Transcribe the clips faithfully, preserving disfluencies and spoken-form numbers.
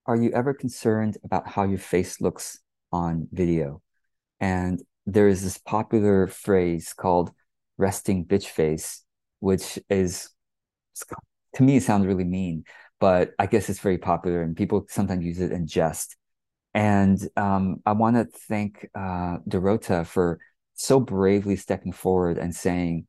are you ever concerned about how your face looks on video? And there is this popular phrase called resting bitch face, which is, to me, it sounds really mean, but I guess it's very popular and people sometimes use it in jest. And um, I want to thank uh, Dorota for so bravely stepping forward and saying,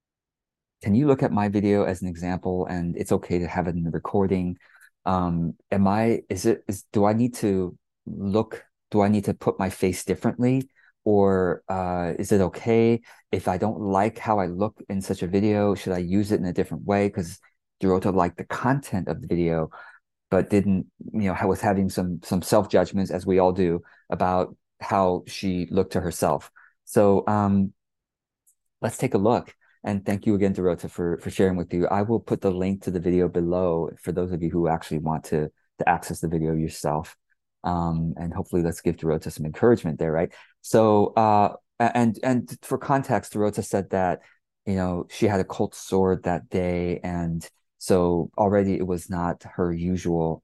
can you look at my video as an example? And it's okay to have it in the recording. Um, am I, is it, is, do I need to look, do I need to put my face differently? Or uh, is it okay if I don't like how I look in such a video? Should I use it in a different way? Because Dorota liked the content of the video, but didn't, you know, was having some some self judgments, as we all do, about how she looked to herself. So um, let's take a look. And thank you again, Dorota, for for sharing with you. I will put the link to the video below for those of you who actually want to to access the video yourself. Um, and hopefully, let's give Dorota some encouragement there, right? So, uh, and and for context, Dorota said that you know she had a cold sore that day, and so already it was not her usual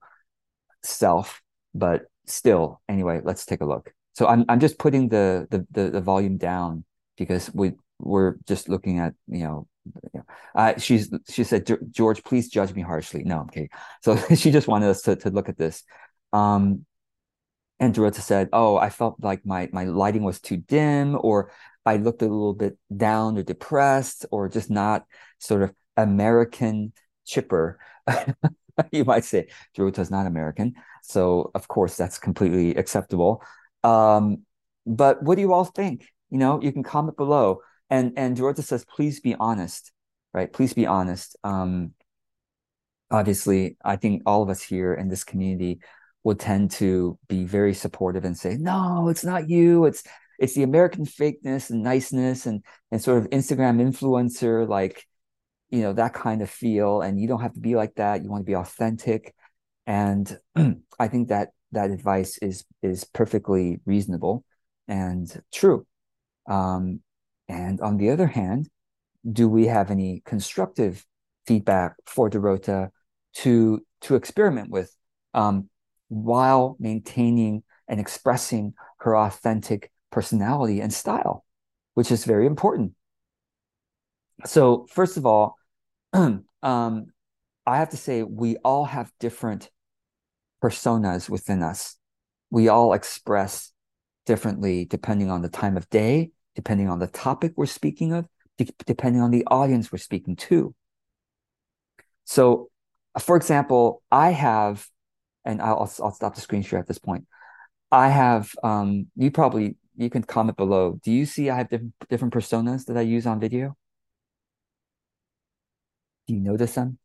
self, but still, anyway, let's take a look. So I'm I'm just putting the the the, the volume down because we we're just looking at, you know, you know, uh, she's she said, George, please judge me harshly. No, I'm kidding. So she just wanted us to to look at this. Um, and Dorota said, oh, I felt like my my lighting was too dim, or I looked a little bit down or depressed, or just not sort of American chipper. You might say Dorota not American. So of course that's completely acceptable. Um, but what do you all think? You know, you can comment below. And and Dorota says, please be honest, right? Please be honest. Um, obviously, I think all of us here in this community would tend to be very supportive and say, no, it's not you. It's it's the American fakeness and niceness and and sort of Instagram influencer, like, you know, that kind of feel. And you don't have to be like that. You want to be authentic. And I think that that advice is is perfectly reasonable and true. Um, and on the other hand, do we have any constructive feedback for Dorota to to experiment with, um, while maintaining and expressing her authentic personality and style, which is very important. So first of all, um, I have to say we all have different personas within us. We all express differently depending on the time of day, depending on the topic we're speaking of, de- depending on the audience we're speaking to. So, for example, I have, and I'll I'll stop the screen share at this point. I have, um, you probably you can comment below. Do you see I have different different personas that I use on video? Do you notice them?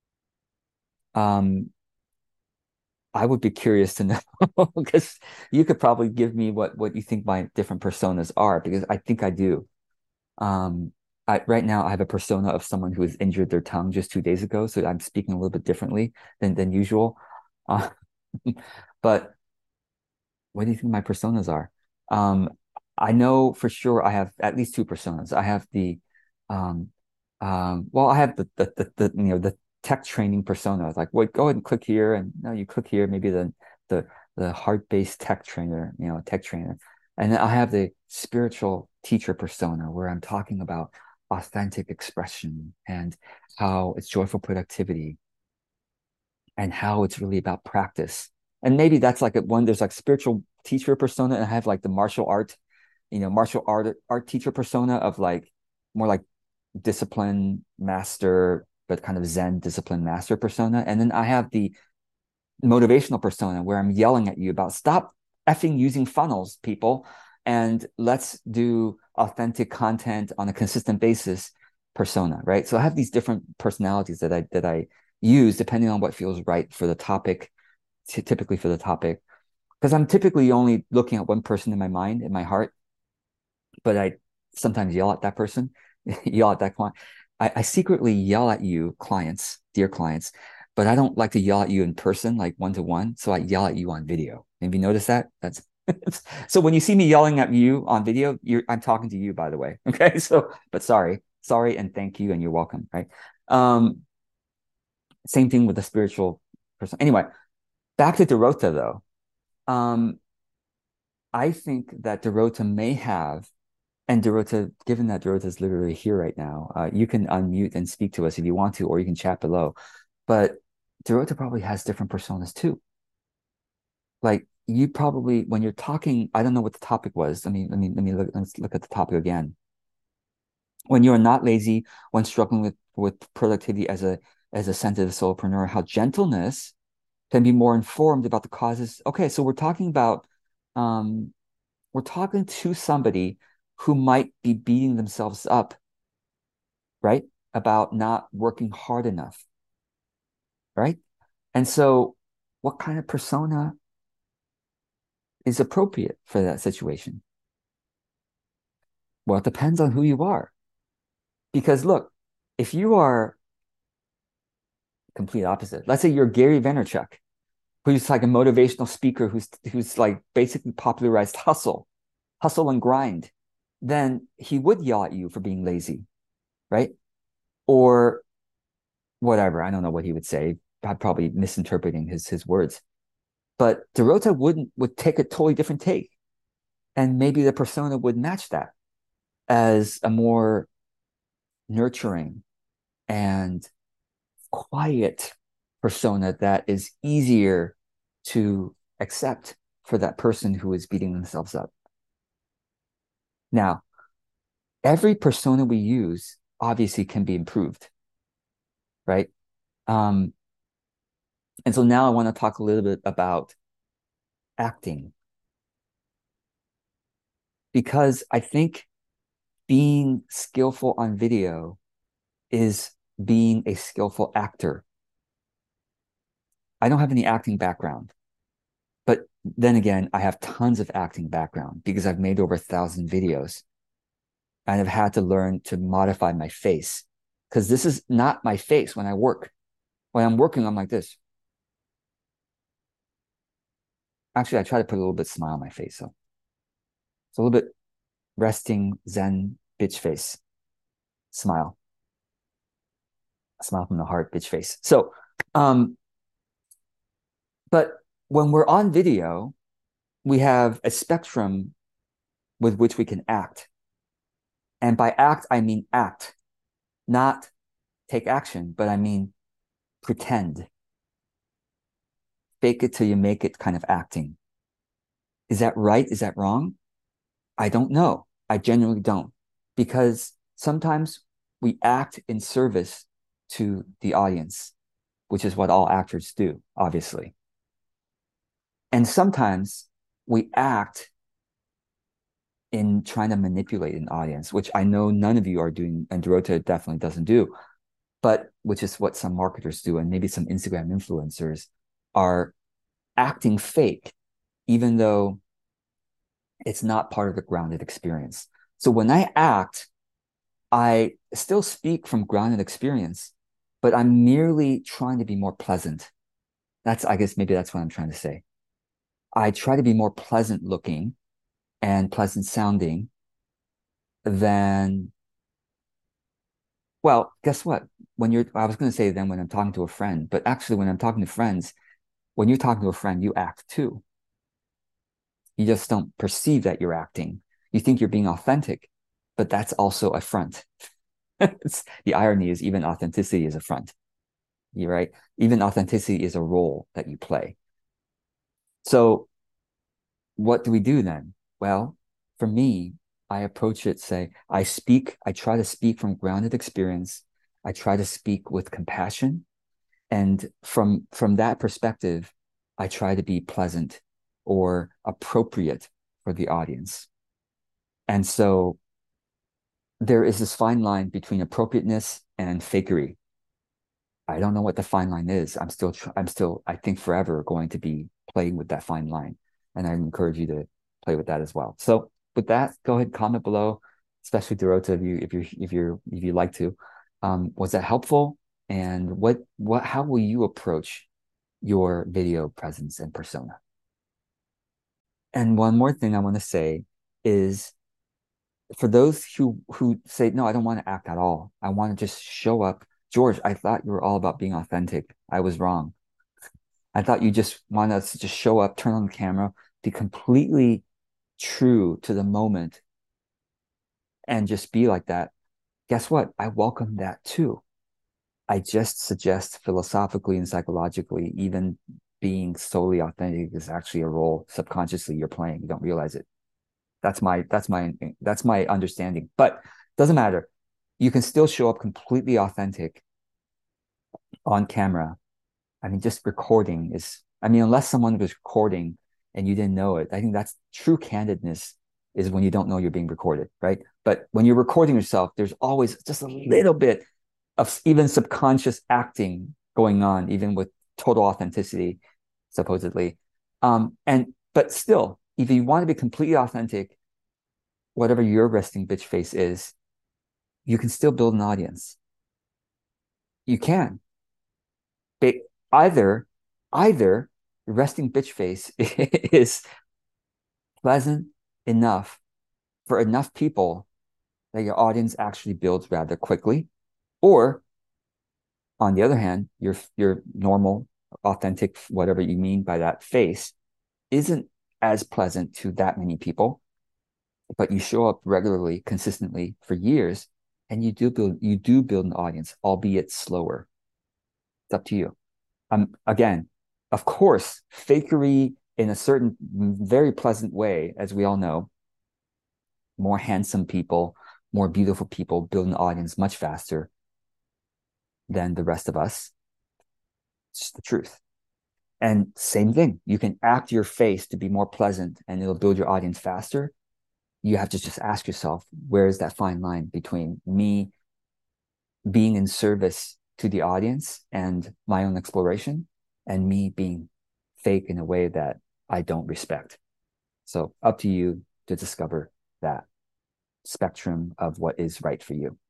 Um, I would be curious to know because you could probably give me what what you think my different personas are, because I think I do. Um, I, right now I have a persona of someone who has injured their tongue just two days ago, so I'm speaking a little bit differently than than usual. Uh, but what do you think my personas are? Um, I know for sure I have at least two personas. I have the, um, um, well, I have the, the the the you know the tech training persona. Like, wait, go ahead and click here, and no, you click here. Maybe the the the heart-based tech trainer, you know, tech trainer, and then I have the spiritual teacher persona, where I'm talking about authentic expression and how it's joyful productivity and how it's really about practice. And maybe that's like a one, there's like spiritual teacher persona, and I have like the martial art, you know, martial art art teacher persona of like more like discipline master, but kind of Zen discipline master persona. And then I have the motivational persona where I'm yelling at you about stop effing using funnels, people, and let's do authentic content on a consistent basis persona, right? So I have these different personalities that I that I use depending on what feels right for the topic, t- typically for the topic. Because I'm typically only looking at one person in my mind, in my heart, but I sometimes yell at that person, yell at that client. I, I secretly yell at you, clients, dear clients, but I don't like to yell at you in person, like one to one. So I yell at you on video. Have you noticed that? That's so when you see me yelling at you on video, you're I'm talking to you, by the way. Okay. So, but sorry, sorry, and thank you, and you're welcome. Right. Um, same thing with the spiritual person. Anyway, Back to Dorota though. Um, I think that Dorota may have, and Dorota, given that Dorota is literally here right now, uh, you can unmute and speak to us if you want to, or you can chat below. But Dorota probably has different personas too. Like you probably, when you're talking, I don't know what the topic was. Let me let me let me look. Let's look at the topic again. When you are not lazy, when struggling with with productivity as a as a sensitive solopreneur, how gentleness can be more informed about the causes. Okay, so we're talking about um, we're talking to somebody who might be beating themselves up, right? About not working hard enough, right? And so, what kind of persona is appropriate for that situation? Well, it depends on who you are. Because look, if you are complete opposite, let's say you're Gary Vaynerchuk, who's like a motivational speaker who's who's like basically popularized hustle, hustle and grind, then he would yell at you for being lazy, right? Or whatever. I don't know what he would say. I'm probably misinterpreting his his words. But Dorota wouldn't would take a totally different take. And maybe the persona would match that as a more nurturing and quiet persona that is easier to accept for that person who is beating themselves up. Now, every persona we use obviously can be improved, right? Um, and so now I want to talk a little bit about acting because I think being skillful on video is being a skillful actor. I don't have any acting background, but then again, I have tons of acting background because I've made over a thousand videos and I've had to learn to modify my face because this is not my face when I work. When I'm working, I'm like this. Actually, I try to put a little bit smile on my face. So it's a little bit resting Zen bitch face smile, a smile from the heart, bitch face. So, um, but when we're on video, we have a spectrum with which we can act. And by act, I mean act, not take action, but I mean pretend, fake it till you make it kind of acting. Is that right? Is that wrong? I don't know. I genuinely don't. Because sometimes we act in service to the audience, which is what all actors do, obviously. And sometimes we act in trying to manipulate an audience, which I know none of you are doing, and Dorota definitely doesn't do, but which is what some marketers do, and maybe some Instagram influencers are acting fake, even though it's not part of the grounded experience. So when I act, I still speak from grounded experience, but I'm merely trying to be more pleasant. That's, I guess, maybe that's what I'm trying to say. I try to be more pleasant looking and pleasant sounding than, well, guess what? When you're, I was going to say then when I'm talking to a friend, but actually when I'm talking to friends, when you're talking to a friend, you act too. You just don't perceive that you're acting. You think you're being authentic, but that's also a front. The irony is even authenticity is a front. You're right. Even authenticity is a role that you play. So what do we do then? Well, for me, I approach it, say, I speak, I try to speak from grounded experience. I try to speak with compassion. And from from that perspective, I try to be pleasant or appropriate for the audience. And so there is this fine line between appropriateness and fakery. I don't know what the fine line is. I'm still, I'm still, I think forever going to be playing with that fine line. And I encourage you to play with that as well. So with that, go ahead, comment below, especially Dorota, if you, if you, if you're, if you like to. Um, was that helpful? And what, what, how will you approach your video presence and persona? And one more thing I want to say is for those who who say, no, I don't want to act at all. I want to just show up. George, I thought you were all about being authentic. I was wrong. I thought you just want us to just show up, turn on the camera, be completely true to the moment and just be like that. Guess what? I welcome that too. I just suggest philosophically and psychologically, even being solely authentic is actually a role subconsciously you're playing. You don't realize it. That's my that's my that's my understanding. But doesn't matter. You can still show up completely authentic on camera. I mean, just recording is, I mean, unless someone was recording and you didn't know it, I think that's true candidness is when you don't know you're being recorded, right? But when you're recording yourself, there's always just a little bit of even subconscious acting going on, even with total authenticity, supposedly. Um, and but still, if you want to be completely authentic, whatever your resting bitch face is, you can still build an audience. You can. But either, either resting bitch face is pleasant enough for enough people that your audience actually builds rather quickly, or on the other hand, your your normal, authentic, whatever you mean by that face, isn't as pleasant to that many people, but you show up regularly, consistently for years, and you do build you do build an audience, albeit slower. It's up to you. Um, again, of course, fakery in a certain very pleasant way, as we all know, more handsome people, more beautiful people build an audience much faster than the rest of us. It's just the truth. And same thing, you can act your face to be more pleasant and it'll build your audience faster. You have to just ask yourself, where is that fine line between me being in service to the audience and my own exploration and me being fake in a way that I don't respect? So up to you to discover that spectrum of what is right for you.